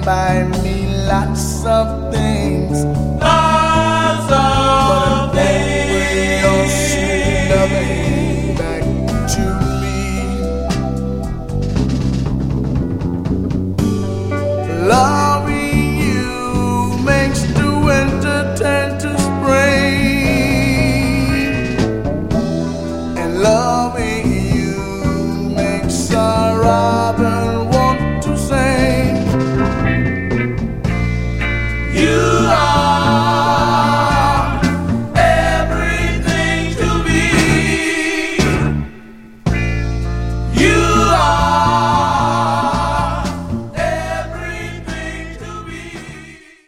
buy me lots of things. Lots of Bring your sweet loving back to me. Loving you makes the winter turn to spring, and loving you makes a robin want to sing. you.